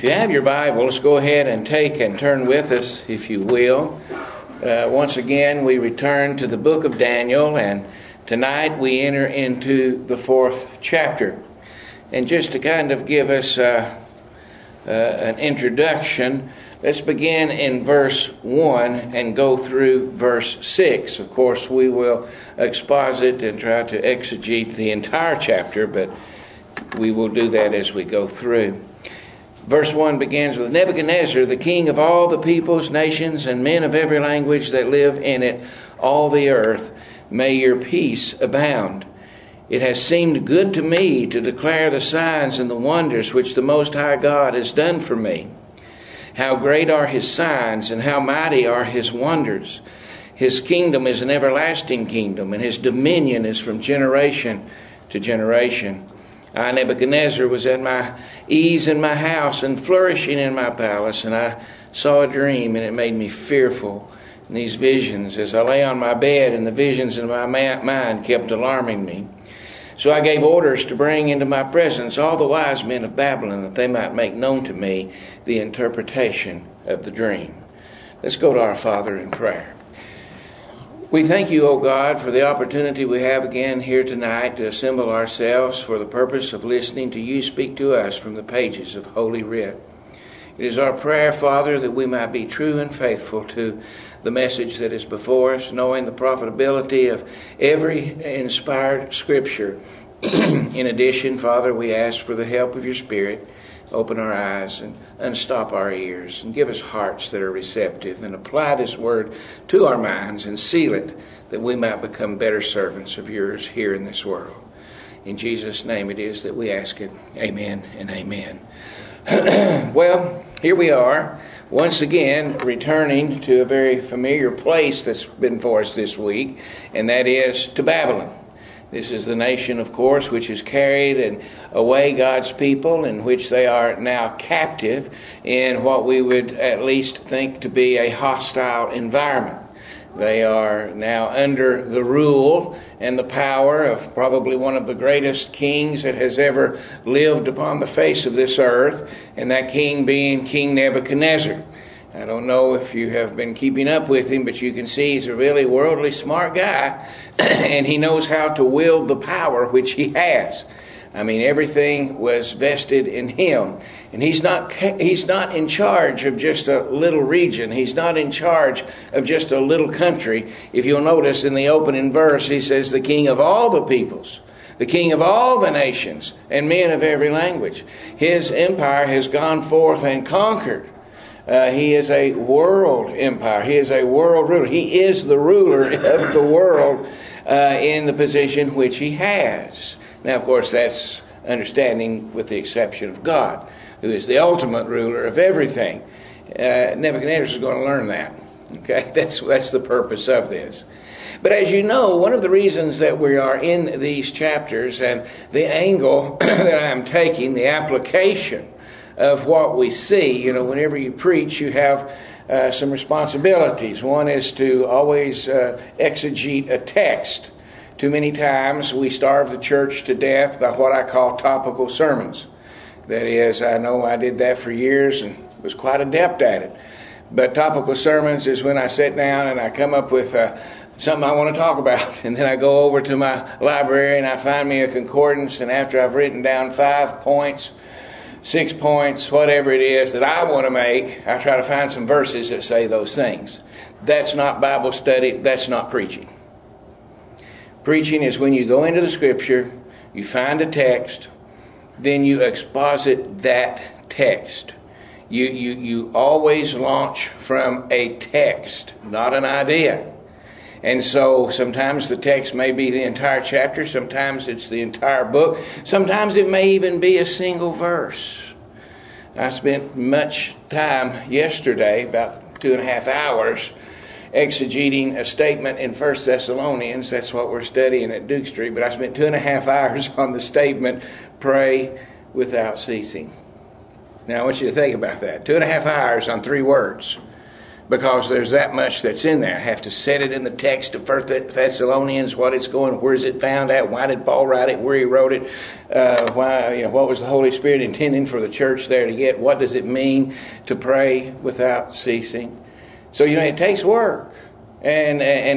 If you have your Bibles, go ahead and take and turn with us, if you will. Once again, we return to the book of Daniel, and tonight we enter into the 4th chapter. And just to kind of give us an introduction, let's begin in verse 1 and go through verse 6. Of course, we will exposit and try to exegete the entire chapter, but we will do that as we go through. Verse 1 begins with, Nebuchadnezzar, the king of all the peoples, nations, and men of every language that live in it, all the earth, may your peace abound. It has seemed good to me to declare the signs and the wonders which the Most High God has done for me. How great are his signs, and how mighty are his wonders. His kingdom is an everlasting kingdom, and his dominion is from generation to generation. I, Nebuchadnezzar, was at my ease in my house and flourishing in my palace, and I saw a dream, and it made me fearful. And these visions, as I lay on my bed, and the visions in my mind kept alarming me. So I gave orders to bring into my presence all the wise men of Babylon, that they might make known to me the interpretation of the dream. Let's go to our Father in prayer. We thank you, O God, for the opportunity we have again here tonight to assemble ourselves for the purpose of listening to you speak to us from the pages of Holy Writ. It is our prayer, Father, that we might be true and faithful to the message that is before us, knowing the profitability of every inspired Scripture. In addition, Father, we ask for the help of your Spirit. Open our eyes and unstop our ears and give us hearts that are receptive, and apply this word to our minds and seal it, that we might become better servants of yours here in this world. In Jesus' name it is that we ask it. Amen and amen. Well, here we are once again returning to a very familiar place that's been for us this week, and that is to Babylon. This is the nation, of course, which has carried away God's people, in which they are now captive in what we would at least think to be a hostile environment. They are now under the rule and the power of probably one of the greatest kings that has ever lived upon the face of this earth, and that king being King Nebuchadnezzar. I don't know if you have been keeping up with him, but you can see he's a really worldly smart guy, and he knows how to wield the power which he has. I mean, everything was vested in him. And he's not in charge of just a little region. He's not in charge of just a little country. If you'll notice in the opening verse, he says, the king of all the peoples, the king of all the nations, and men of every language. His empire has gone forth and conquered. He is a world empire. He is a world ruler. He is the ruler of the world in the position which he has. Now, of course, that's understanding with the exception of God, who is the ultimate ruler of everything. Nebuchadnezzar is going to learn that. Okay, that's the purpose of this. But as you know, one of the reasons that we are in these chapters, and the angle that I'm taking, the application of what we see, whenever you preach, you have some responsibilities. One is to always exegete a text. Too many times we starve the church to death by what I call topical sermons. That is, I know I did that for years and was quite adept at it. But topical sermons is when I sit down and I come up with something I want to talk about. And then I go over to my library and I find me a concordance. And after I've written down 5 points, 6 points, whatever it is that I want to make, I try to find some verses that say those things. That's not Bible study. That's not preaching. Preaching is when you go into the Scripture, you find a text, then you exposit that text. You always launch from a text, not an idea. And so sometimes the text may be the entire chapter, sometimes it's the entire book, sometimes it may even be a single verse. I spent much time yesterday, about 2.5 hours, exegeting a statement in 1 Thessalonians. That's what we're studying at Duke Street. But I spent 2.5 hours on the statement, pray without ceasing. Now I want you to think about that. 2.5 hours on 3 words. because there's that much that's in there. I have to set it in the text of 1 Thessalonians, what it's going, where is it found at, why did Paul write it, where he wrote it, what was the Holy Spirit intending for the church there to get, what does it mean to pray without ceasing. So, it takes work, and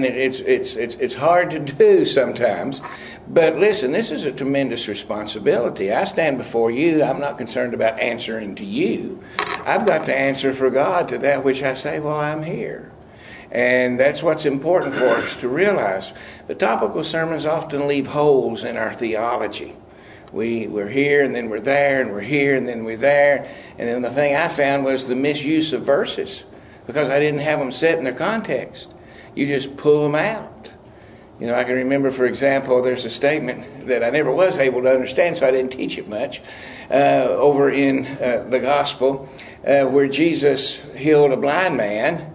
it's hard to do sometimes. But listen, this is a tremendous responsibility. I stand before you. I'm not concerned about answering to you. I've got to answer for God to that which I say, well, I'm here. And that's what's important for us to realize. But topical sermons often leave holes in our theology. We're here, and then we're there, and we're here, and then we're there. And then the thing I found was the misuse of verses, because I didn't have them set in their context. You just pull them out. I can remember, for example, there's a statement that I never was able to understand, so I didn't teach it much, over in the gospel, where Jesus healed a blind man,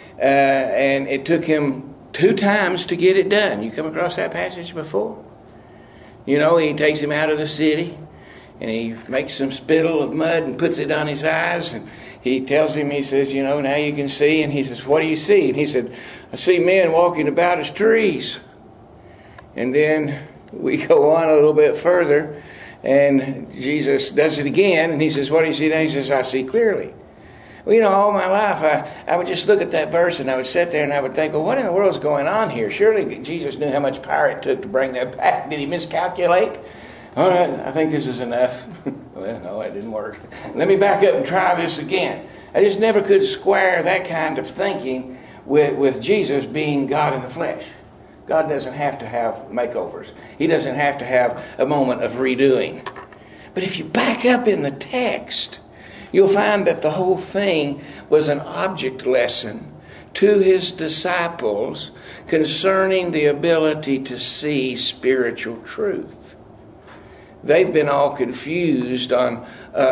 and it took him 2 times to get it done. You come across that passage before? He takes him out of the city, and he makes some spittle of mud and puts it on his eyes, and he tells him, he says, now you can see. And he says, what do you see? And he said, I see men walking about as trees. And then we go on a little bit further, and Jesus does it again, and he says, what do you see now? He says, I see clearly. Well, all my life, I would just look at that verse, and I would sit there, and I would think, well, what in the world is going on here? Surely Jesus knew how much power it took to bring that back. Did he miscalculate? All right, I think this is enough. Well, no, it didn't work. Let me back up and try this again. I just never could square that kind of thinking with Jesus being God in the flesh. God doesn't have to have makeovers. He doesn't have to have a moment of redoing. But if you back up in the text, you'll find that the whole thing was an object lesson to his disciples concerning the ability to see spiritual truth. They've been all confused on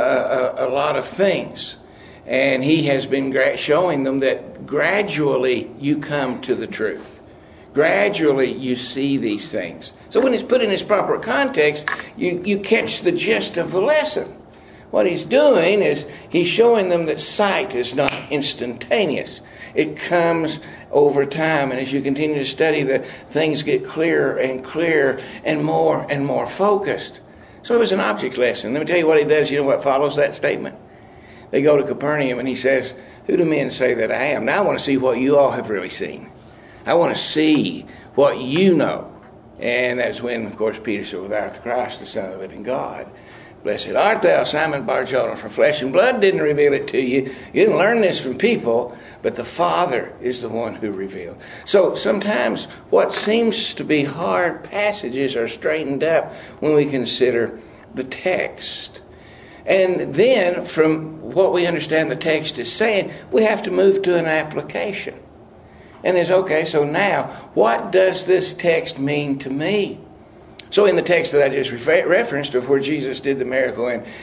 a lot of things. And he has been showing them that gradually you come to the truth. Gradually you see these things. So when it's put in its proper context, you catch the gist of the lesson. What he's doing is he's showing them that sight is not instantaneous. It comes over time. And as you continue to study, the things get clearer and clearer and more focused. So it was an object lesson. Let me tell you what he does. You know what follows that statement? They go to Capernaum and he says, who do men say that I am? Now I want to see what you all have really seen. I want to see what you know. And that's when, of course, Peter said, thou art the Christ, the Son of the living God. Blessed art thou, Simon Bar-Jonah, for flesh and blood didn't reveal it to you. You didn't learn this from people, but the Father is the one who revealed. So sometimes what seems to be hard passages are straightened up when we consider the text. And then, from what we understand the text is saying, we have to move to an application. And it's okay, so now, what does this text mean to me? So in the text that I just referenced of where Jesus did the miracle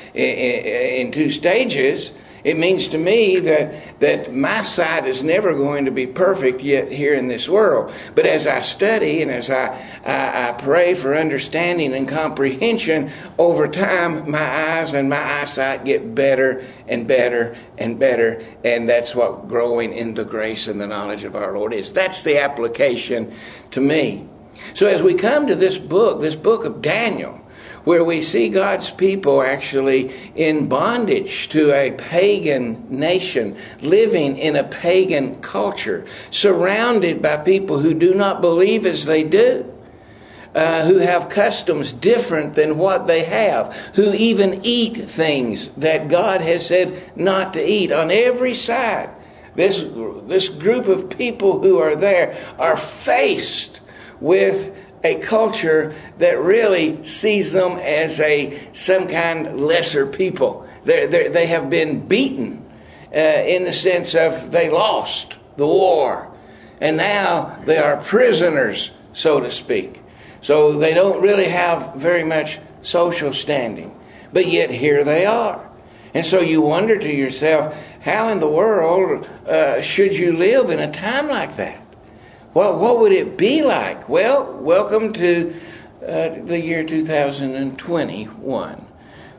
in 2 stages, it means to me that my sight is never going to be perfect yet here in this world. But as I study and as I pray for understanding and comprehension, over time my eyes and my eyesight get better and better and better. And that's what growing in the grace and the knowledge of our Lord is. That's the application to me. So as we come to this book of Daniel, where we see God's people actually in bondage to a pagan nation, living in a pagan culture, surrounded by people who do not believe as they do, who have customs different than what they have, who even eat things that God has said not to eat. On every side, this group of people who are there are faced with a culture that really sees them as some kind lesser people. They have been beaten in the sense of they lost the war. And now they are prisoners, so to speak. So they don't really have very much social standing. But yet here they are. And so you wonder to yourself, how in the world should you live in a time like that? Well, what would it be like? Well, welcome to the year 2021,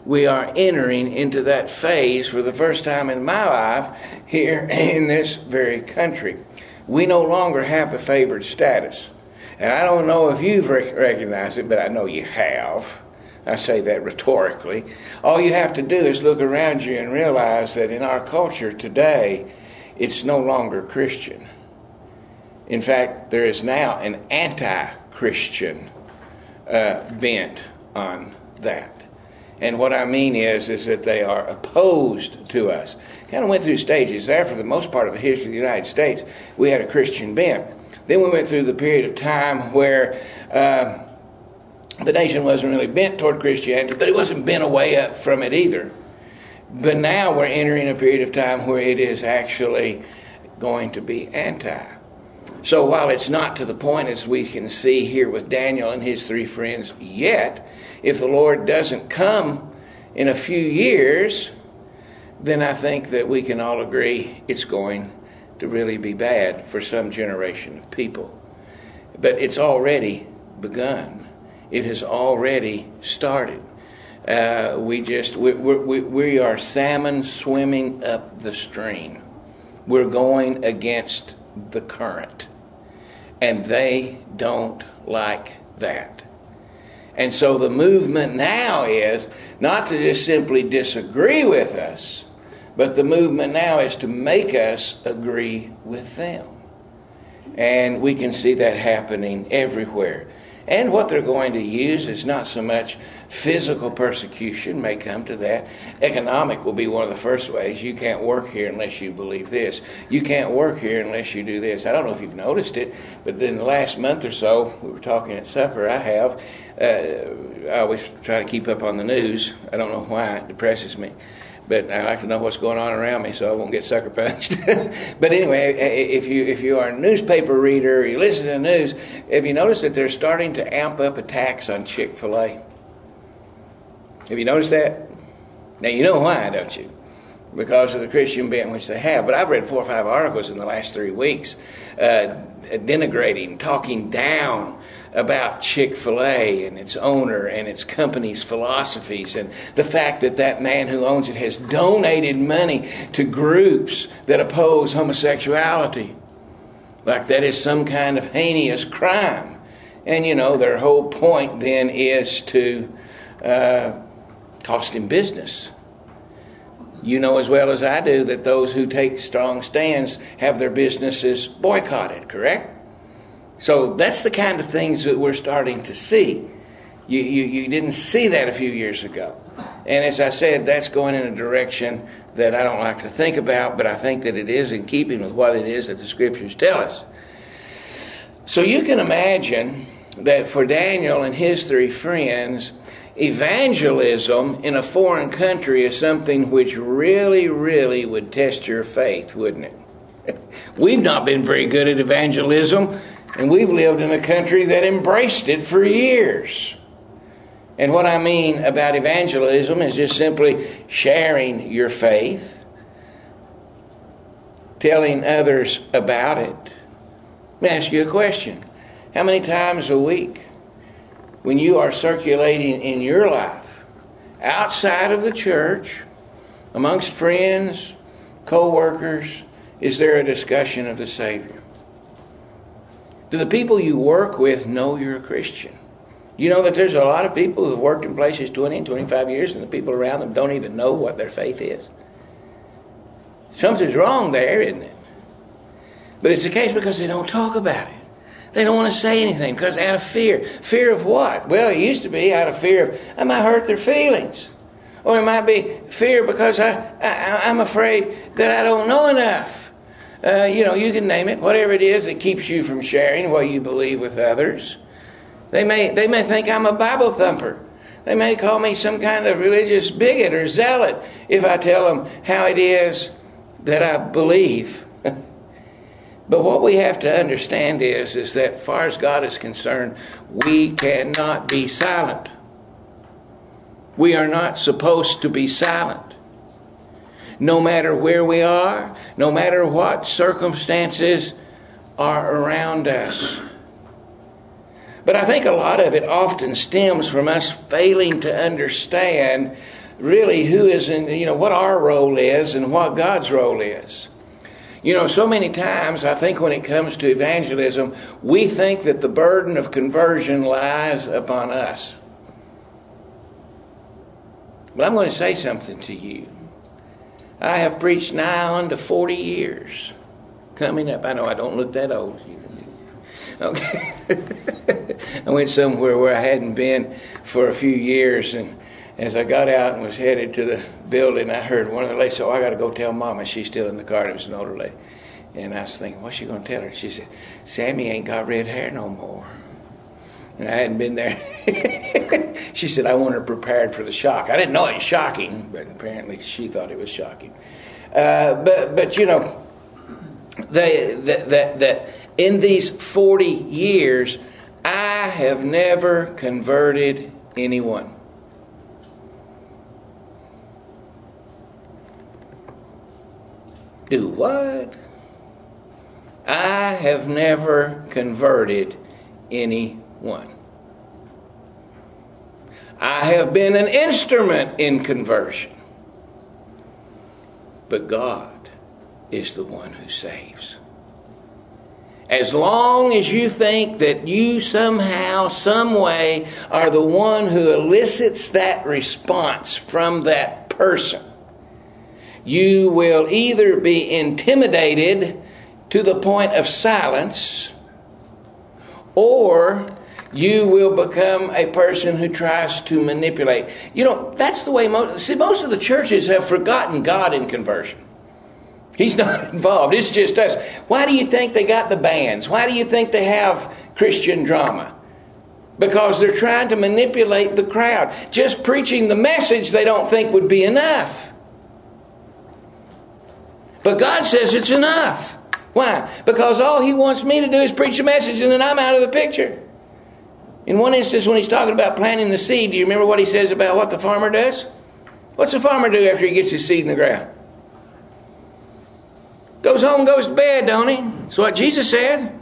we are entering into that phase for the first time in my life here in this very country. We no longer have the favored status. And I don't know if you've recognized it, but I know you have. I say that rhetorically. All you have to do is look around you and realize that in our culture today, it's no longer Christian. In fact, there is now an anti-Christian bent on that. And what I mean is that they are opposed to us. Kind of went through stages there. For the most part of the history of the United States, we had a Christian bent. Then we went through the period of time where the nation wasn't really bent toward Christianity, but it wasn't bent away up from it either. But now we're entering a period of time where it is actually going to be anti. So while it's not to the point as we can see here with Daniel and his three friends yet, if the Lord doesn't come in a few years, then I think that we can all agree it's going to really be bad for some generation of people. But it's already begun. It has already started. We are salmon swimming up the stream. We're going against the current. And they don't like that. And so the movement now is not to just simply disagree with us, but the movement now is to make us agree with them. And we can see that happening everywhere. And what they're going to use is not so much physical persecution, may come to that. Economic will be one of the first ways. You can't work here unless you believe this. You can't work here unless you do this. I don't know if you've noticed it, but in the last month or so, we were talking at supper, I always try to keep up on the news. I don't know why, it depresses me. But I like to know what's going on around me so I won't get sucker punched. But anyway, if you are a newspaper reader or you listen to the news, have you noticed that they're starting to amp up attacks on Chick-fil-A? Have you noticed that? Now you know why, don't you? Because of the Christian bent which they have. But I've read 4 or 5 articles in the last 3 weeks denigrating, talking down about Chick-fil-A and its owner and its company's philosophies, and the fact that that man who owns it has donated money to groups that oppose homosexuality. Like that is some kind of heinous crime. And you know, their whole point then is to cost him business. You know as well as I do that those who take strong stands have their businesses boycotted, correct? So that's the kind of things that we're starting to see. You didn't see that a few years ago. And as I said, that's going in a direction that I don't like to think about, but I think that it is in keeping with what it is that the Scriptures tell us. So you can imagine that for Daniel and his 3 friends, evangelism in a foreign country is something which really, really would test your faith, wouldn't it? We've not been very good at evangelism, and we've lived in a country that embraced it for years. And what I mean about evangelism is just simply sharing your faith, telling others about it. Let me ask you a question. How many times a week, when you are circulating in your life, outside of the church, amongst friends, co-workers, is there a discussion of the Savior? Do the people you work with know you're a Christian? You know that there's a lot of people who have worked in places 20 and 25 years and the people around them don't even know what their faith is. Something's wrong there, isn't it? But it's the case because they don't talk about it. They don't want to say anything because out of fear. Fear of what? Well, it used to be out of fear of I might hurt their feelings. Or it might be fear because I'm afraid that I don't know enough. You can name it, whatever it is that keeps you from sharing what you believe with others. They may think I'm a Bible thumper. They may call me some kind of religious bigot or zealot if I tell them how it is that I believe. But what we have to understand is that as far as God is concerned, we cannot be silent. We are not supposed to be silent. No matter where we are, no matter what circumstances are around us. But I think a lot of it often stems from us failing to understand really who is in, what our role is and what God's role is. So many times I think when it comes to evangelism, we think that the burden of conversion lies upon us. But I'm going to say something to you. I have preached nigh on to 40 years coming up. I know I don't look that old. Okay. I went somewhere where I hadn't been for a few years, and as I got out and was headed to the building, I heard one of the ladies say, I got to go tell Mama. She's still in the car. It was an older lady. And I was thinking, what's she going to tell her? She said, Sammy ain't got red hair no more. And I hadn't been there. She said, I want her prepared for the shock. I didn't know it was shocking, but apparently she thought it was shocking. But that in these 40 years, I have never converted anyone. Do what? I have never converted anyone. I have been an instrument in conversion. But God is the one who saves. As long as you think that you somehow, some way, are the one who elicits that response from that person, you will either be intimidated to the point of silence, or you will become a person who tries to manipulate. That's the way most of the churches have forgotten God in conversion. He's not involved. It's just us. Why do you think they got the bands? Why do you think they have Christian drama? Because they're trying to manipulate the crowd. Just preaching the message they don't think would be enough. But God says it's enough. Why? Because all He wants me to do is preach a message, and then I'm out of the picture. In one instance, when He's talking about planting the seed, do you remember what He says about what the farmer does? What's the farmer do after he gets his seed in the ground? Goes home, goes to bed, don't he? That's what Jesus said.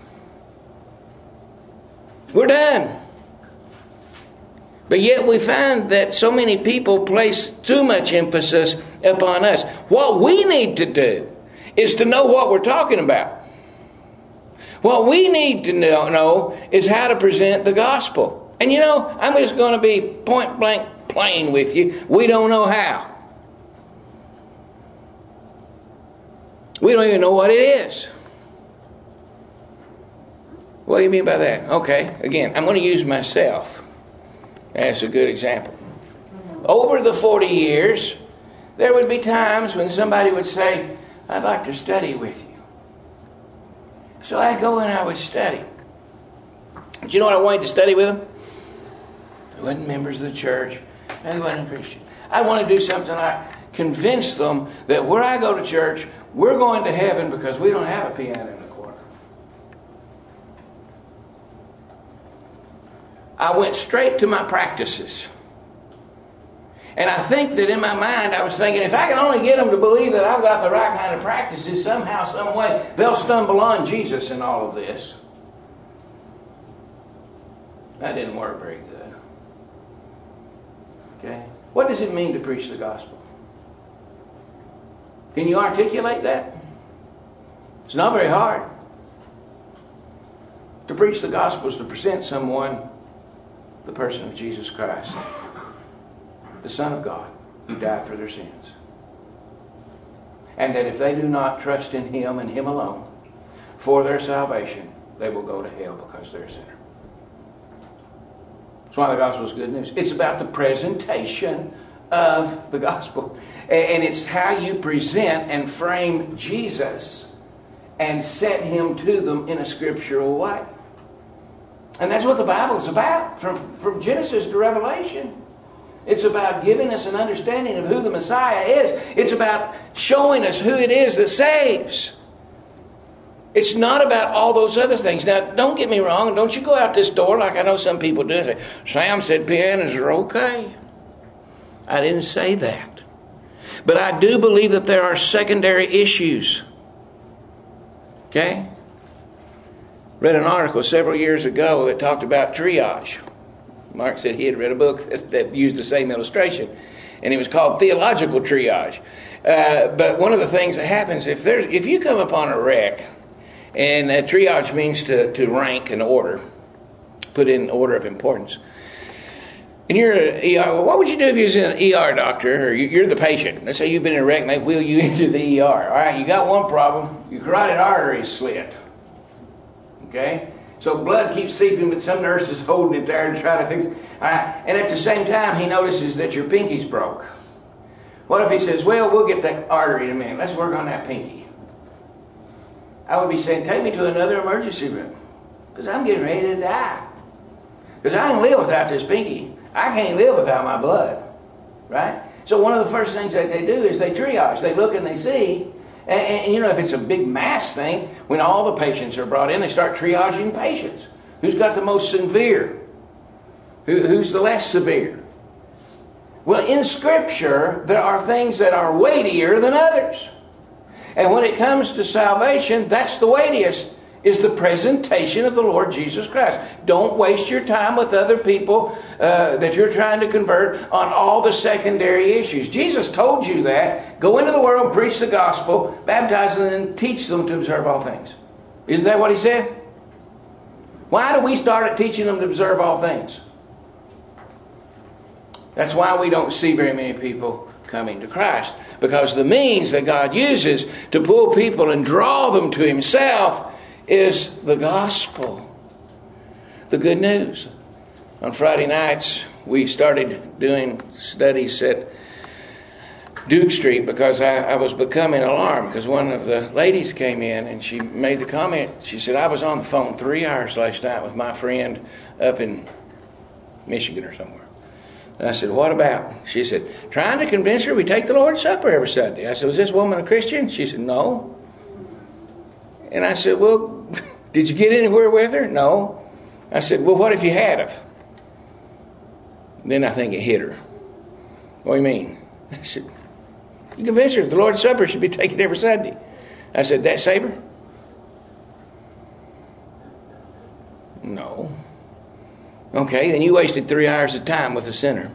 We're done. But yet we find that so many people place too much emphasis upon us. What we need to do is to know what we're talking about. What we need to know is how to present the gospel. And I'm just going to be point blank plain with you. We don't know how. We don't even know what it is. What do you mean by that? Okay, again, I'm going to use myself as a good example. Over the 40 years, there would be times when somebody would say, I'd like to study with you. So I'd go and I would study. Do you know what I wanted to study with them? They wasn't members of the church. They wasn't a Christian. I want to do something like convince them that where I go to church, we're going to heaven because we don't have a piano in the corner. I went straight to my practices. And I think that in my mind I was thinking, if I can only get them to believe that I've got the right kind of practices, somehow, some way, they'll stumble on Jesus in all of this. That didn't work very good. Okay? What does it mean to preach the gospel? Can you articulate that? It's not very hard. To preach the gospel is to present someone the person of Jesus Christ, the Son of God, who died for their sins. And that if they do not trust in Him and Him alone for their salvation, they will go to hell because they're a sinner. That's why the gospel is good news. It's about the presentation of the gospel. And it's how you present and frame Jesus and set Him to them in a scriptural way. And that's what the Bible's about, from Genesis to Revelation. It's about giving us an understanding of who the Messiah is. It's about showing us who it is that saves. It's not about all those other things. Now, don't get me wrong. Don't you go out this door like I know some people do and say, Sam said pianos are okay. I didn't say that. But I do believe that there are secondary issues. Okay? Read an article several years ago that talked about triage. Mark said he had read a book that used the same illustration. And it was called theological triage. But one of the things that happens, if you come upon a wreck, and triage means to rank an order, put in order of importance. And you're an ER, well, what would you do if you was an ER doctor, or you're the patient? Let's say you've been in a wreck and they wheel you into the ER. All right, you got one problem. Your carotid artery is slit. Okay? So blood keeps seeping, but some nurse is holding it there and trying to fix it. All right, and at the same time, he notices that your pinky's broke. What if he says, well, we'll get that artery in a minute. Let's work on that pinky. I would be saying, take me to another emergency room, because I'm getting ready to die. Because I can live without this pinky. I can't live without my blood. Right? So one of the first things that they do is they triage. They look and they see. And you know, if it's a big mass thing, when all the patients are brought in, they start triaging patients. Who's got the most severe? Who's the less severe? Well, in Scripture, there are things that are weightier than others. And when it comes to salvation, that's the weightiest, is the presentation of the Lord Jesus Christ. Don't waste your time with other people that you're trying to convert on all the secondary issues. Jesus told you that. Go into the world, preach the gospel, baptize them, and teach them to observe all things. Isn't that what he said? Why do we start at teaching them to observe all things? That's why we don't see very many people coming to Christ. Because the means that God uses to pull people and draw them to Himself is the gospel, the good news. On Friday nights, we started doing studies at Duke Street because I was becoming alarmed, because one of the ladies came in and she made the comment. She said, I was on the phone 3 hours last night with my friend up in Michigan or somewhere. And I said, what about? She said, trying to convince her we take the Lord's Supper every Sunday. I said, was this woman a Christian? She said, no. And I said, well, did you get anywhere with her? No. I said, well, what if you had of? Then I think it hit her. What do you mean? I said, you convinced her the Lord's Supper should be taken every Sunday. I said, that save her? No. Okay, then you wasted 3 hours of time with a sinner.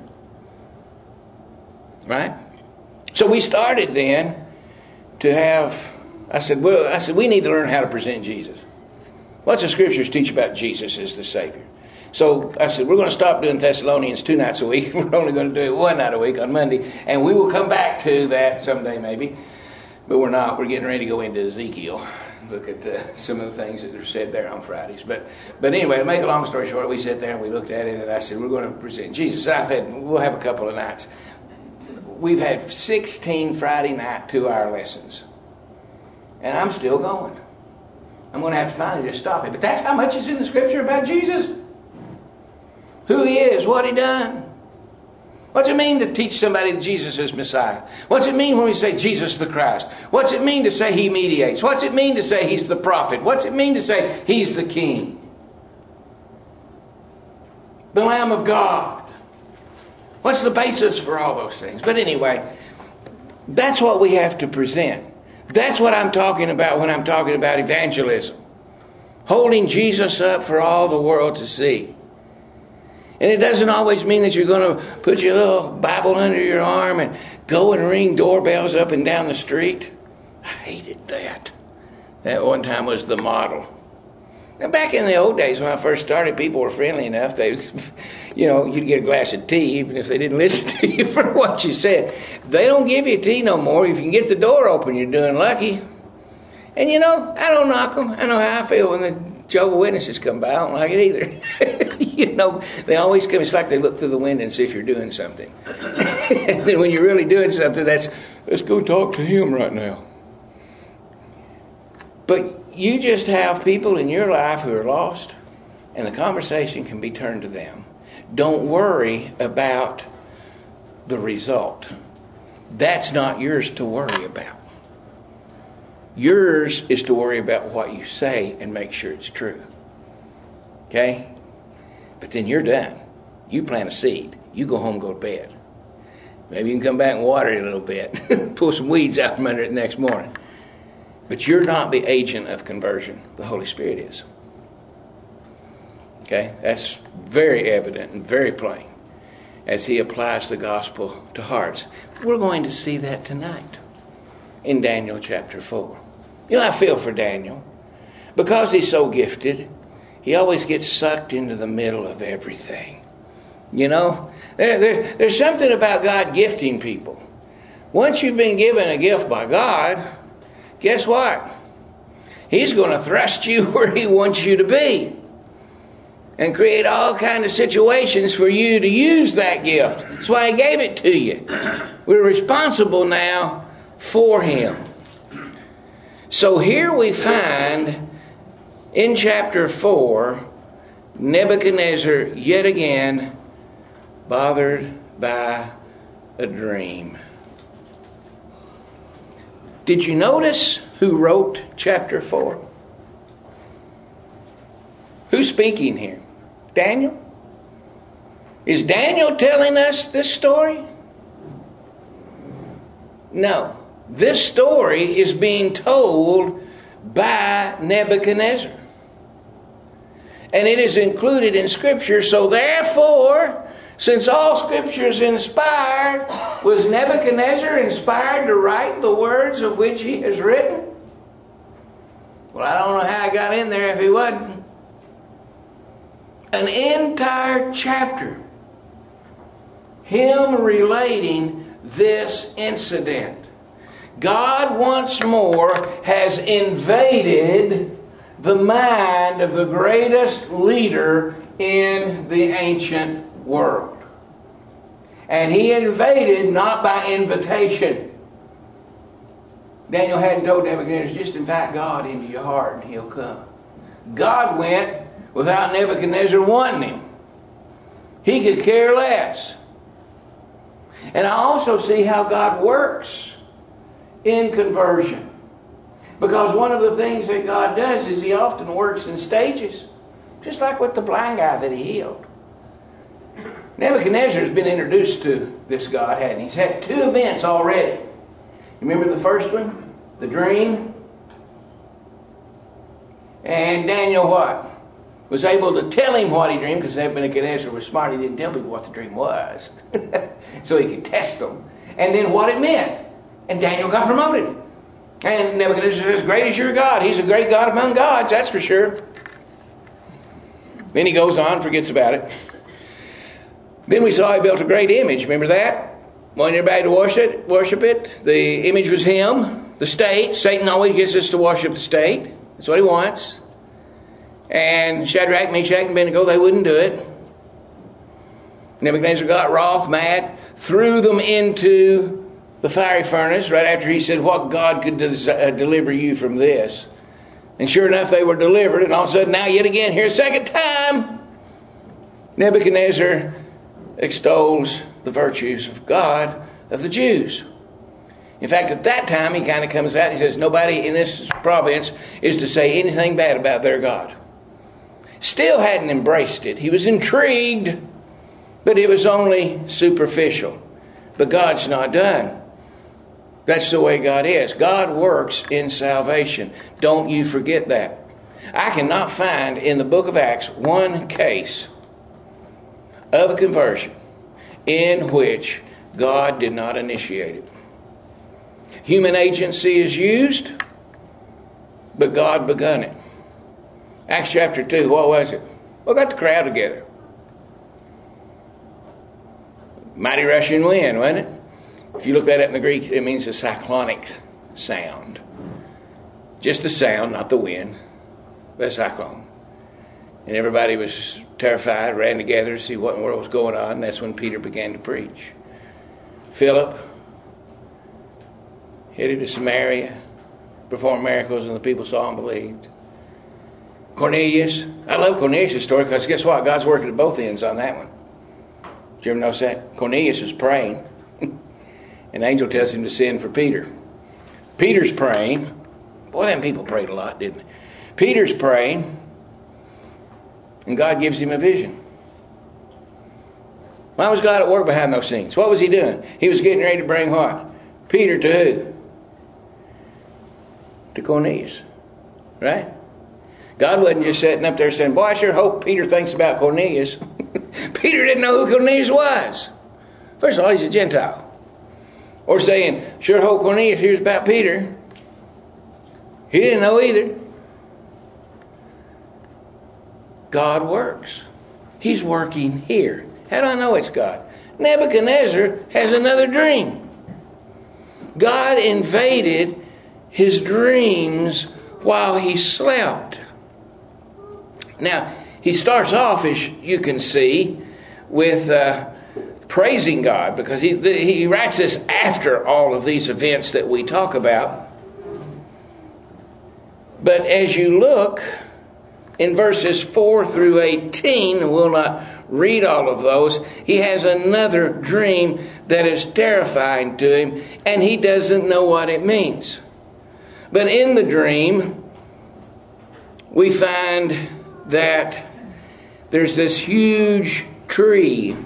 Right? So we started then to have, I said, we need to learn how to present Jesus. What's the Scriptures teach about Jesus as the Savior? So I said, we're going to stop doing Thessalonians 2 nights a week. We're only going to do it 1 night a week on Monday. And we will come back to that someday maybe. But we're not. We're getting ready to go into Ezekiel. Look at some of the things that are said there on Fridays. But anyway, to make a long story short, we sat there and we looked at it, and I said, we're going to present Jesus. And I said, we'll have a couple of nights. We've had 16 Friday night 2-hour lessons. And I'm still going. I'm going to have to finally just stop it. But that's how much is in the Scripture about Jesus. Who He is, what He done. What's it mean to teach somebody that Jesus is Messiah? What's it mean when we say Jesus the Christ? What's it mean to say He mediates? What's it mean to say He's the prophet? What's it mean to say He's the King? The Lamb of God. What's the basis for all those things? But anyway, that's what we have to present. That's what I'm talking about when I'm talking about evangelism. Holding Jesus up for all the world to see. And it doesn't always mean that you're going to put your little Bible under your arm and go and ring doorbells up and down the street. I hated that. That one time was the model. Now, back in the old days when I first started, people were friendly enough. They, you'd get a glass of tea even if they didn't listen to you for what you said. They don't give you tea no more. If you can get the door open, you're doing lucky. And I don't knock them. I know how I feel when the Jehovah's Witnesses come by. I don't like it either. They always come. It's like they look through the window and see if you're doing something. And then when you're really doing something, let's go talk to him right now. But you just have people in your life who are lost, and the conversation can be turned to them. Don't worry about the result. That's not yours to worry about. Yours is to worry about what you say and make sure it's true. Okay? But then you're done. You plant a seed. You go home, go to bed. Maybe you can come back and water it a little bit. Pull some weeds out from under it the next morning. But you're not the agent of conversion. The Holy Spirit is. Okay? That's very evident and very plain. as he applies the gospel to hearts. We're going to see that tonight in Daniel chapter 4. You know, I feel for Daniel. Because he's so gifted, he always gets sucked into the middle of everything. You know, there's something about God gifting people. Once you've been given a gift by God, guess what? He's going to thrust you where he wants you to be and create all kinds of situations for you to use that gift. That's why he gave it to you. We're responsible now for him. So here we find in chapter 4, Nebuchadnezzar yet again bothered by a dream. Did you notice who wrote chapter 4? Who's speaking here? Daniel? Is Daniel telling us this story? No. This story is being told by Nebuchadnezzar. And it is included in Scripture. So therefore, since all Scripture is inspired, was Nebuchadnezzar inspired to write the words of which he has written? Well, I don't know how I got in there if he wasn't. An entire chapter, him relating this incident. God once more has invaded the mind of the greatest leader in the ancient world. And he invaded not by invitation. Daniel hadn't told Nebuchadnezzar, just invite God into your heart and he'll come. God went without Nebuchadnezzar wanting him. He could care less. And I also see how God works in conversion. Because one of the things that God does is he often works in stages. Just like with the blind guy that he healed. Nebuchadnezzar has been introduced to this God, hadn't he? He's had 2 events already. Remember the first one? The dream. And Daniel what? Was able to tell him what he dreamed, because Nebuchadnezzar was smart. He didn't tell people what the dream was. So he could test them. And then what it meant. And Daniel got promoted. And Nebuchadnezzar says, great is your God. He's a great God among gods, that's for sure. Then he goes on, forgets about it. Then we saw he built a great image. Remember that? Wanted everybody to worship it. The image was him, the state. Satan always gets us to worship the state. That's what he wants. And Shadrach, Meshach, and Abednego, they wouldn't do it. Nebuchadnezzar got wroth, mad, threw them into the fiery furnace right after he said, what God could deliver you from this? And sure enough, they were delivered. And all of a sudden, now yet again, here a second time, Nebuchadnezzar extols the virtues of God of the Jews. In fact, at that time, he kind of comes out and he says, nobody in this province is to say anything bad about their God. Still hadn't embraced it. He was intrigued, but it was only superficial. But God's not done. That's the way God is. God works in salvation. Don't you forget that. I cannot find in the book of Acts one case of conversion in which God did not initiate it. Human agency is used, but God begun it. Acts chapter 2, what was it? Well, got the crowd together. Mighty rushing wind, wasn't it? If you look that up in the Greek, it means a cyclonic sound. Just the sound, not the wind. But a cyclone. And everybody was terrified, ran together to see what in the world was going on. And that's when Peter began to preach. Philip headed to Samaria, performed miracles, and the people saw and believed. Cornelius. I love Cornelius' story because guess what? God's working at both ends on that one. Did you ever notice that? Cornelius was praying. An angel tells him to send for Peter. Peter's praying. Boy, them people prayed a lot, didn't they? Peter's praying. And God gives him a vision. Why was God at work behind those scenes? What was he doing? He was getting ready to bring what? Peter to who? To Cornelius. Right? God wasn't just sitting up there saying, boy, I sure hope Peter thinks about Cornelius. Peter didn't know who Cornelius was. First of all, he's a Gentile. Or saying, sure hope Cornelius hears about Peter. He didn't know either. God works. He's working here. How do I know it's God? Nebuchadnezzar has another dream. God invaded his dreams while he slept. Now, he starts off, as you can see, with praising God, because he writes this after all of these events that we talk about. But as you look in verses 4 through 18, and we'll not read all of those, he has another dream that is terrifying to him, and he doesn't know what it means. But in the dream, we find that there's this huge tree.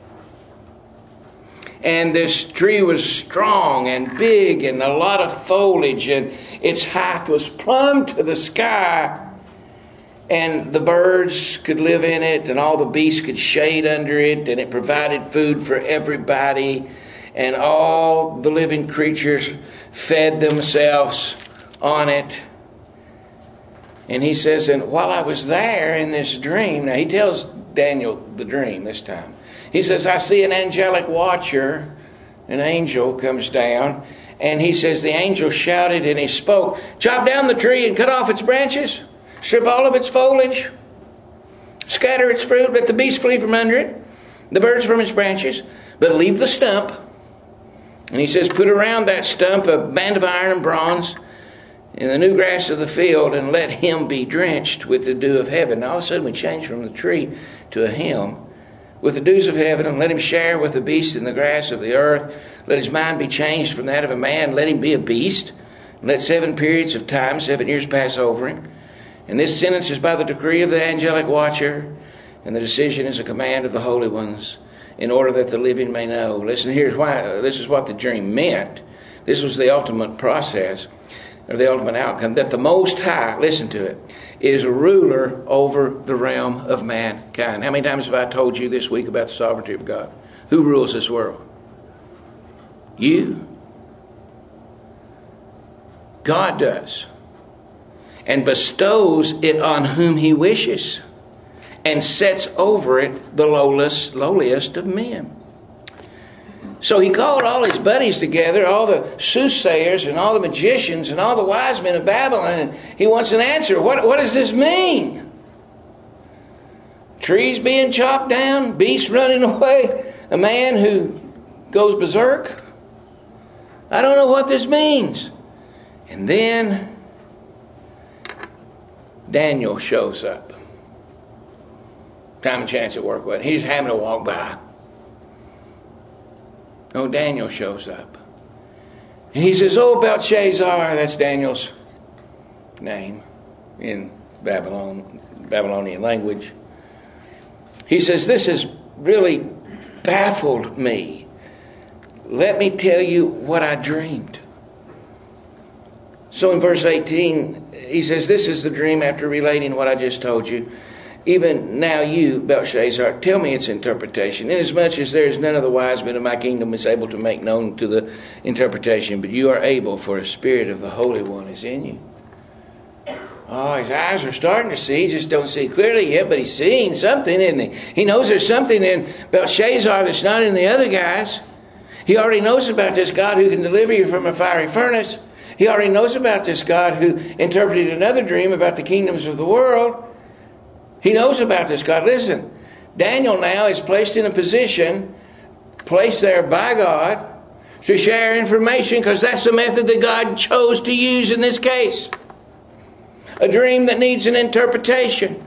And this tree was strong and big and a lot of foliage, and its height was plumb to the sky. And the birds could live in it, and all the beasts could shade under it, and it provided food for everybody. And all the living creatures fed themselves on it. And he says, and while I was there in this dream, now he tells Daniel the dream this time. He says, I see an angelic watcher, an angel comes down, and he says, the angel shouted and he spoke, chop down the tree and cut off its branches, strip all of its foliage, scatter its fruit, let the beasts flee from under it, the birds from its branches, but leave the stump. And he says, put around that stump a band of iron and bronze in the new grass of the field, and let him be drenched with the dew of heaven. Now all of a sudden we change from the tree to a him. With the dews of heaven, and let him share with the beasts in the grass of the earth. Let his mind be changed from that of a man. Let him be a beast. And let 7 periods of time, 7 years, pass over him. And this sentence is by the decree of the angelic watcher, and the decision is a command of the holy ones, in order that the living may know. Listen, here's why. This is what the dream meant. This was the ultimate process, or the ultimate outcome, that the Most High, listen to it, is ruler over the realm of mankind. How many times have I told you this week about the sovereignty of God? Who rules this world? You. God does. And bestows it on whom he wishes. And sets over it the lowliest of men. So he called all his buddies together, all the soothsayers and all the magicians and all the wise men of Babylon, and he wants an answer. What does this mean? Trees being chopped down, beasts running away, a man who goes berserk? I don't know what this means. And then Daniel shows up. Time and chance at work with. He's having to walk by. No, Daniel shows up. And he says, oh, Belshazzar, that's Daniel's name in Babylonian language. He says, this has really baffled me. Let me tell you what I dreamed. So in verse 18, he says, this is the dream after relating what I just told you. Even now you, Belshazzar, tell me its interpretation, inasmuch as there is none of the wise men of my kingdom is able to make known to the interpretation, but you are able, for the Spirit of the Holy One is in you. Oh, his eyes are starting to see. He just don't see clearly yet, but he's seeing something, isn't he? He knows there's something in Belshazzar that's not in the other guys. He already knows about this God who can deliver you from a fiery furnace. He already knows about this God who interpreted another dream about the kingdoms of the world. He knows about this God. Listen, Daniel now is placed in a position, placed there by God, to share information, because that's the method that God chose to use in this case. A dream that needs an interpretation.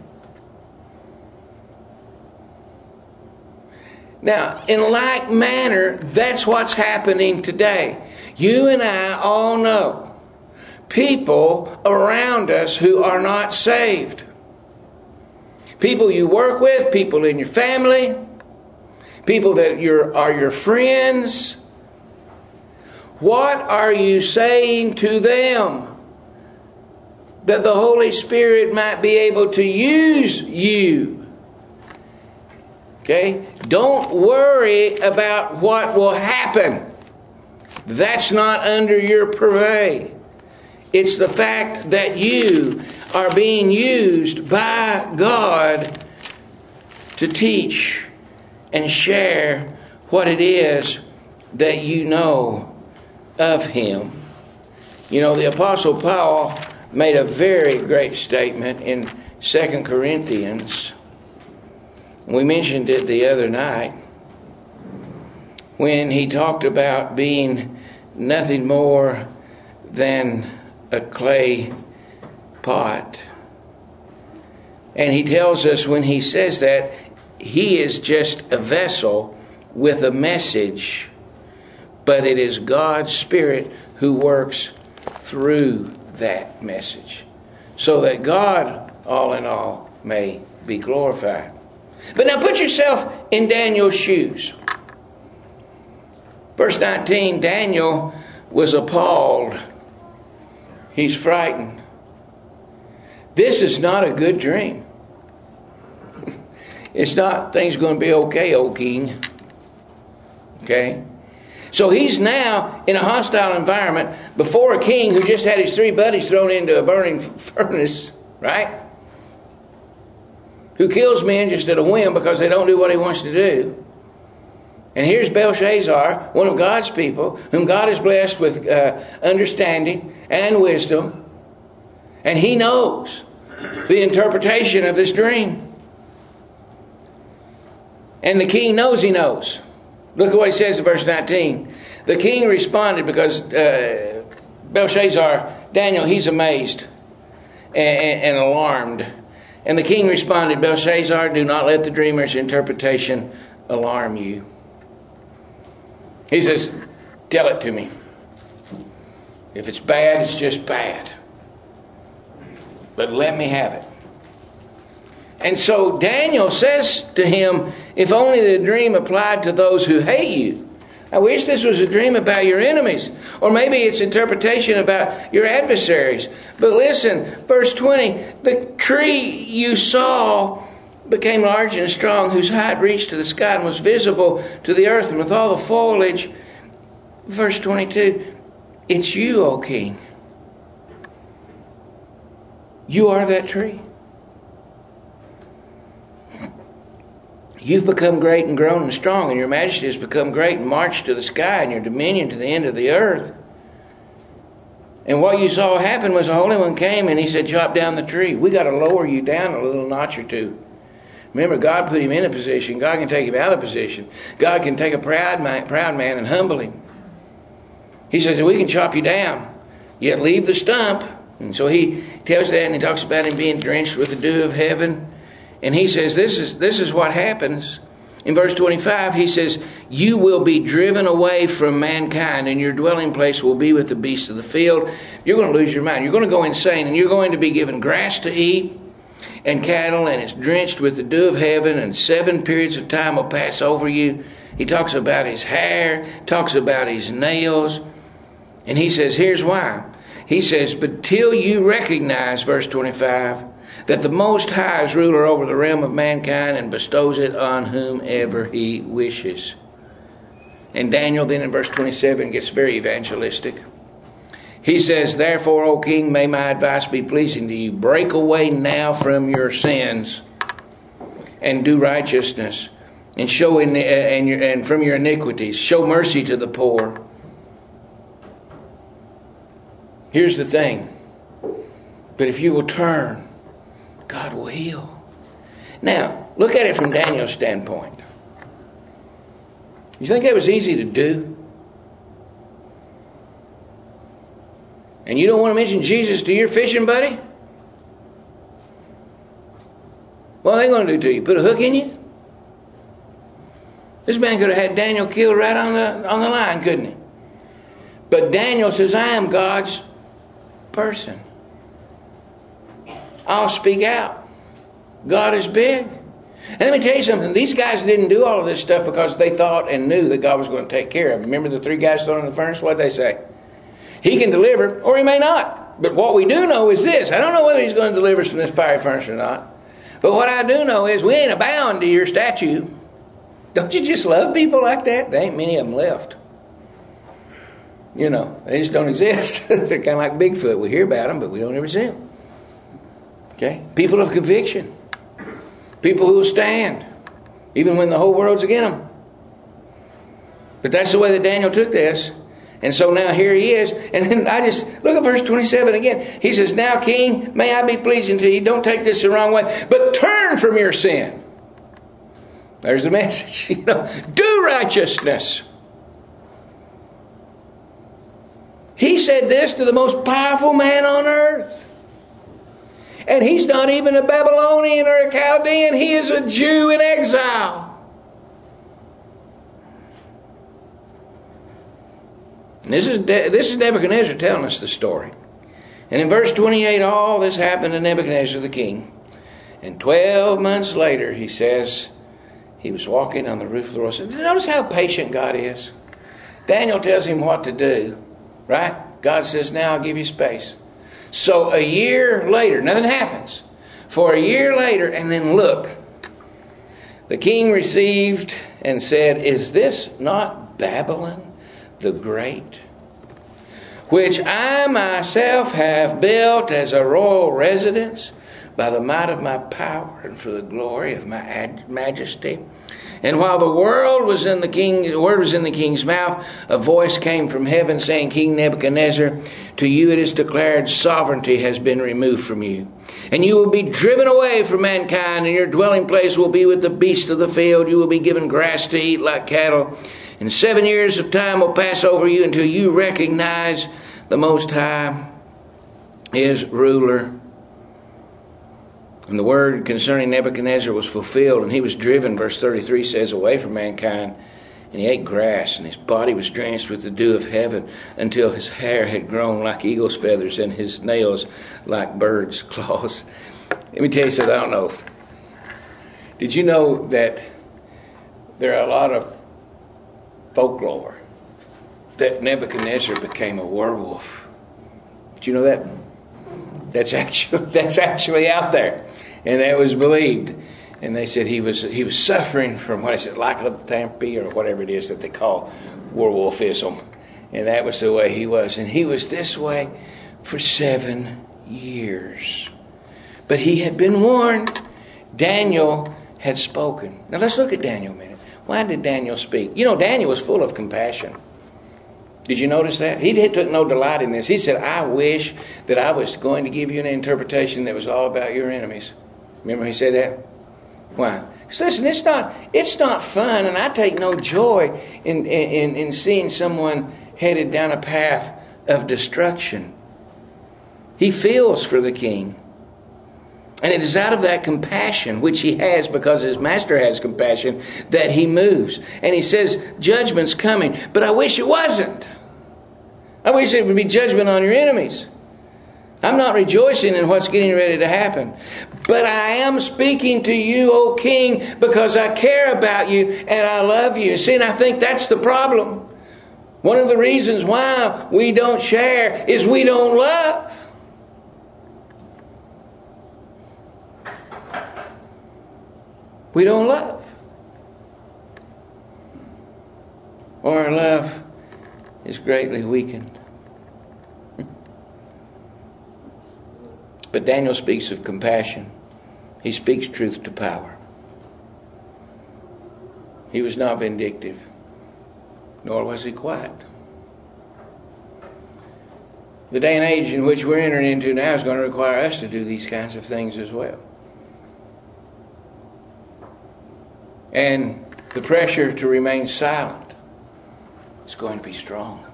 Now, in like manner, that's what's happening today. You and I all know people around us who are not saved. People you work with, people in your family, people that are your friends. What are you saying to them that the Holy Spirit might be able to use you Okay? Don't worry about what will happen. That's not under your purvey. It's the fact that you are being used by God to teach and share what it is that you know of Him. You know, the Apostle Paul made a very great statement in 2 Corinthians. We mentioned it the other night when he talked about being nothing more than a clay pot. And he tells us when he says that, he is just a vessel with a message, but it is God's Spirit who works through that message, so that God, all in all, may be glorified. But now put yourself in Daniel's shoes. Verse 19, Daniel was appalled. He's frightened. This is not a good dream. It's not things going to be okay, O king. Okay? So he's now in a hostile environment before a king who just had his 3 buddies thrown into a burning furnace, right? Who kills men just at a whim because they don't do what he wants to do. And here's Belshazzar, one of God's people, whom God has blessed with understanding and wisdom. And he knows the interpretation of this dream. And the king knows he knows. Look at what he says in verse 19. The king responded because Belshazzar, Daniel, he's amazed and alarmed. And the king responded, Belshazzar, do not let the dreamer's interpretation alarm you. He says, tell it to me. If it's bad, it's just bad. But let me have it. And so Daniel says to him, if only the dream applied to those who hate you. I wish this was a dream about your enemies. Or maybe it's interpretation about your adversaries. But listen, verse 20, the tree you saw became large and strong, whose height reached to the sky and was visible to the earth, and with all the foliage. Verse 22, it's you, O king. You are that tree. You've become great and grown and strong, and your majesty has become great and marched to the sky, and your dominion to the end of the earth. And what you saw happen was the Holy One came and he said, chop down the tree. We got to lower you down a little notch or two. Remember, God put him in a position. God can take him out of position. God can take a proud man and humble him. He says, we can chop you down, yet leave the stump. And so he tells that, and he talks about him being drenched with the dew of heaven. And he says, this is what happens. In verse 25, he says, you will be driven away from mankind, and your dwelling place will be with the beasts of the field. You're going to lose your mind. You're going to go insane, and you're going to be given grass to eat and cattle, and it's drenched with the dew of heaven, and 7 periods of time will pass over you. He talks about his hair, talks about his nails, and he says, here's why. He says, but till you recognize, verse 25, that the Most High is ruler over the realm of mankind and bestows it on whomever he wishes. And Daniel then in verse 27 gets very evangelistic. He says, therefore, O king, may my advice be pleasing to you. Break away now from your sins and do righteousness, and show and from your iniquities. Show mercy to the poor. Here's the thing. But if you will turn, God will heal. Now, look at it from Daniel's standpoint. You think that was easy to do? And you don't want to mention Jesus to your fishing buddy? What are they going to do to you? Put a hook in you? This man could have had Daniel killed right on the line, couldn't he? But Daniel says, I am God's person. I'll speak out. God is big. And let me tell you something. These guys didn't do all of this stuff because they thought and knew that God was going to take care of them. Remember the 3 guys thrown in the furnace? What did they say? He can deliver, or he may not. But what we do know is this. I don't know whether he's going to deliver us from this fiery furnace or not. But what I do know is we ain't bound to your statue. Don't you just love people like that? There ain't many of them left. You know, they just don't exist. They're kind of like Bigfoot. We hear about them, but we don't ever see them. Okay? People of conviction. People who will stand, even when the whole world's against them. But that's the way that Daniel took this. And so now here he is. And then I just, look at verse 27 again. He says, now, King, may I be pleasing to you. Don't take this the wrong way, but turn from your sin. There's the message. You know, do righteousness. He said this to the most powerful man on earth. And he's not even a Babylonian or a Chaldean. He is a Jew in exile. And this is Nebuchadnezzar telling us the story. And in verse 28, all this happened to Nebuchadnezzar the king. And 12 months later, he says, he was walking on the roof of the royal city. Notice how patient God is. Daniel tells him what to do. Right? God says, now I'll give you space. So a year later, nothing happens. For a year later, and then look. The king received and said, is this not Babylon the Great, which I myself have built as a royal residence by the might of my power and for the glory of my majesty? And while the word was in the king's mouth, a voice came from heaven saying, King Nebuchadnezzar, to you it is declared sovereignty has been removed from you. And you will be driven away from mankind, and your dwelling place will be with the beasts of the field. You will be given grass to eat like cattle. And 7 years of time will pass over you until you recognize the Most High is ruler. And the word concerning Nebuchadnezzar was fulfilled, and he was driven, verse 33 says, away from mankind. And he ate grass, and his body was drenched with the dew of heaven until his hair had grown like eagle's feathers and his nails like birds' claws. Let me tell you something I don't know. Did you know that there are a lot of folklore that Nebuchadnezzar became a werewolf? Did you know that? That's actually out there. And that was believed. And they said he was suffering from what is it, lycanthropy or whatever it is that they call werewolfism. And that was the way he was. And he was this way for 7 years. But he had been warned. Daniel had spoken. Now let's look at Daniel a minute. Why did Daniel speak? You know, Daniel was full of compassion. Did you notice that? He took no delight in this. He said, I wish that I was going to give you an interpretation that was all about your enemies. Remember he said that? Why? Because listen, it's not fun, and I take no joy in seeing someone headed down a path of destruction. He feels for the king. And it is out of that compassion, which he has because his master has compassion, that he moves. And he says, judgment's coming. But I wish it wasn't. I wish it would be judgment on your enemies. I'm not rejoicing in what's getting ready to happen. But I am speaking to you, O king, because I care about you and I love you. See, and I think that's the problem. One of the reasons why we don't share is we don't love. We don't love. Or our love is greatly weakened. But Daniel speaks of compassion. He speaks truth to power. He was not vindictive, nor was he quiet. The day and age in which we're entering into now is going to require us to do these kinds of things as well. And the pressure to remain silent is going to be strong.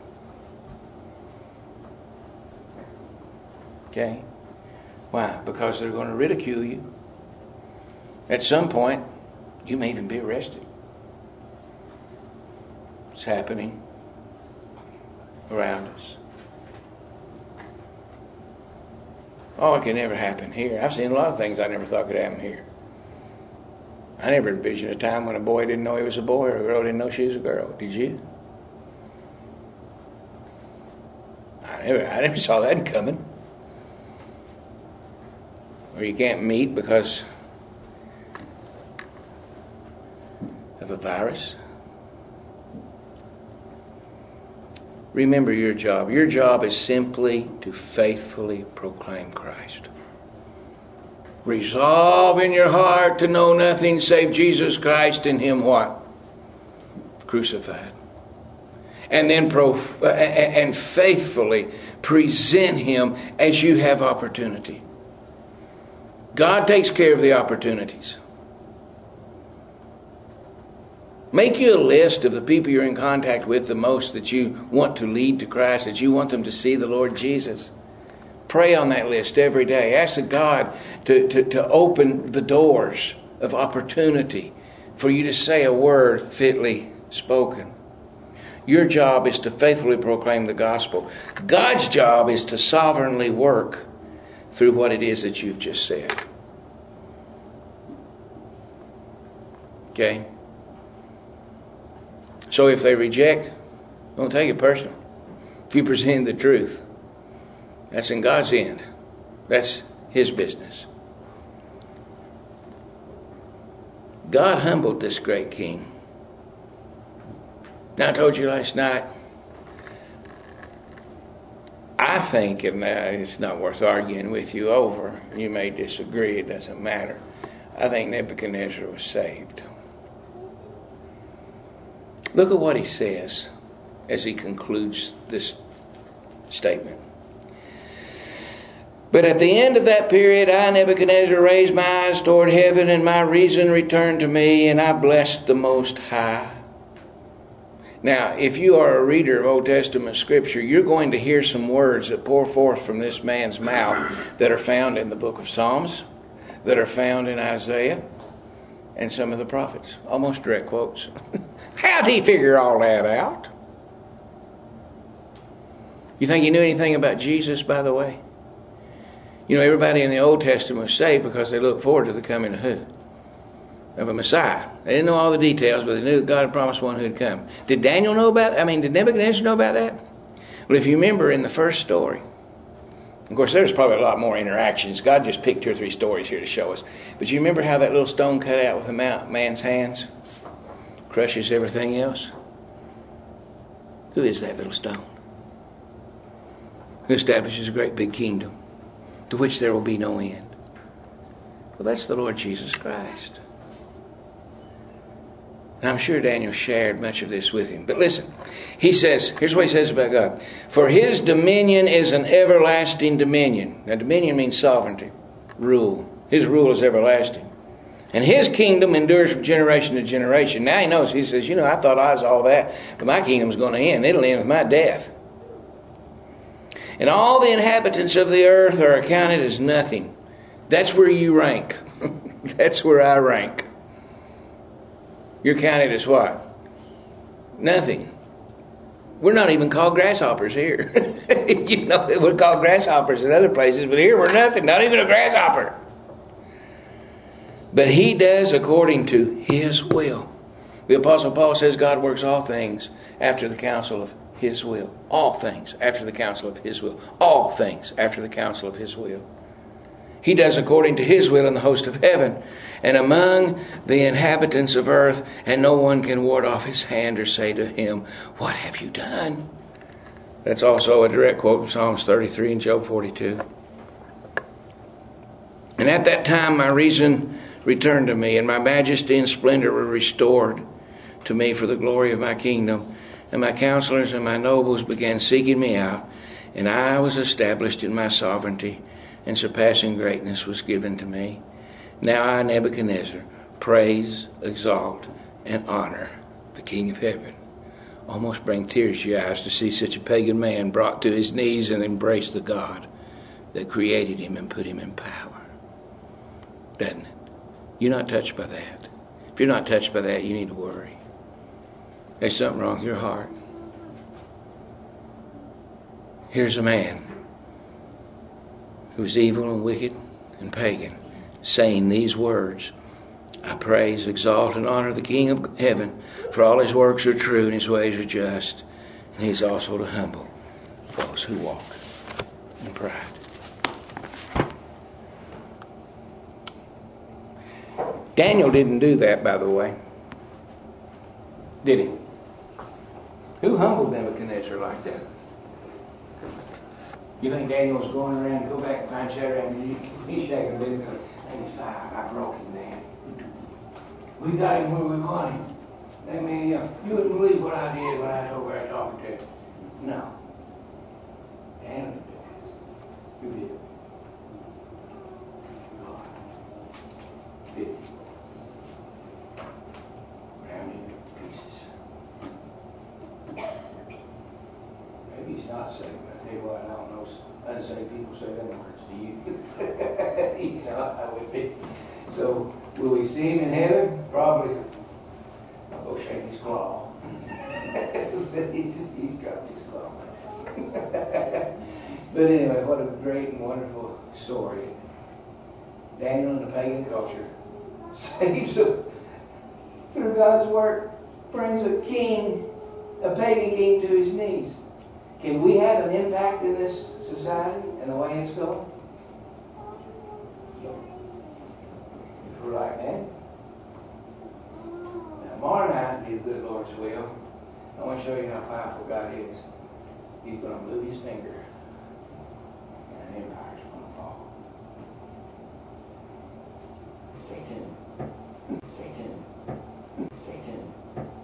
Okay? Why? Because they're going to ridicule you. At some point, you may even be arrested. It's happening around us. Oh, it can never happen here. I've seen a lot of things I never thought could happen here. I never envisioned a time when a boy didn't know he was a boy or a girl didn't know she was a girl. Did you? I never saw that coming. Or you can't meet because of of a virus. Remember your job. Your job is simply to faithfully proclaim Christ. Resolve in your heart to know nothing save Jesus Christ and Him what? Crucified. And then and faithfully present Him as you have opportunity. God takes care of the opportunities. Make you a list of the people you're in contact with the most that you want to lead to Christ, that you want them to see the Lord Jesus. Pray on that list every day. Ask God to open the doors of opportunity for you to say a word fitly spoken. Your job is to faithfully proclaim the gospel. God's job is to sovereignly work through what it is that you've just said. Okay? So if they reject, don't take it personal. If you present the truth, that's in God's end. That's His business. God humbled this great king. Now, I told you last night, I think, and it's not worth arguing with you over, you may disagree, it doesn't matter. I think Nebuchadnezzar was saved. Look at what he says as he concludes this statement. But at the end of that period, I, Nebuchadnezzar, raised my eyes toward heaven, and my reason returned to me, and I blessed the Most High. Now, if you are a reader of Old Testament Scripture, you're going to hear some words that pour forth from this man's mouth that are found in the book of Psalms, that are found in Isaiah, and some of the prophets. Almost direct quotes. How'd he figure all that out? You think he knew anything about Jesus, by the way? You know, everybody in the Old Testament was saved because they looked forward to the coming of who? Of a Messiah. They didn't know all the details, but they knew God had promised one who had come. Did Daniel know about that? Did Nebuchadnezzar know about that? Well, if you remember in the first story, of course, there's probably a lot more interactions. God just picked 2 or 3 stories here to show us. But you remember how that little stone cut out with a man's hands crushes everything else? Who is that little stone? Who establishes a great big kingdom to which there will be no end? Well, that's the Lord Jesus Christ. And I'm sure Daniel shared much of this with him. But listen, he says, here's what he says about God. For His dominion is an everlasting dominion. Now, dominion means sovereignty, rule. His rule is everlasting. And His kingdom endures from generation to generation. Now he knows, he says, I thought I was all that, but my kingdom's going to end. It'll end with my death. And all the inhabitants of the earth are accounted as nothing. That's where you rank. That's where I rank. You're counted as what? Nothing. We're not even called grasshoppers here. We're called grasshoppers in other places, but here we're nothing, not even a grasshopper. But He does according to His will. The Apostle Paul says God works all things after the counsel of His will. All things after the counsel of His will. All things after the counsel of His will. He does according to His will in the host of heaven and among the inhabitants of earth, and no one can ward off His hand or say to Him, what have you done? That's also a direct quote from Psalms 33 and Job 42. And at that time my reason returned to me, and my majesty and splendor were restored to me for the glory of my kingdom. And my counselors and my nobles began seeking me out, and I was established in my sovereignty, and surpassing greatness was given to me. Now I, Nebuchadnezzar, praise, exalt, and honor the King of heaven. Almost bring tears to your eyes to see such a pagan man brought to his knees and embrace the God that created him and put him in power. Doesn't it? You're not touched by that. If you're not touched by that, you need to worry. There's something wrong with your heart. Here's a man who is evil and wicked and pagan, saying these words, I praise, exalt, and honor the King of heaven, for all His works are true and His ways are just, and He's also to humble those who walk in pride. Daniel didn't do that, by the way. Did he? Who humbled Nebuchadnezzar like that? You think Daniel was going around, go back and find Shadrach and Meshach and Abednego? Hey, fire, I broke him, man. We got him where we want him. I mean, you wouldn't believe what I did when I was over there talking to him. No. Daniel did this. Who did? God. Did. Round into pieces. Maybe he's not saved. I tell you what, I don't know. Unsaved people say them words to you. You know, I would be. So, will we see him in heaven? Probably. I'll go shake his claw. he's dropped his claw. But anyway, what a great and wonderful story. Daniel in the pagan culture saves through God's work, brings a pagan king to his knees. Can we have an impact in this society and the way it's going? If we're like that. Now, tomorrow night, be the good Lord's will, I want to show you how powerful God is. He's going to move his finger.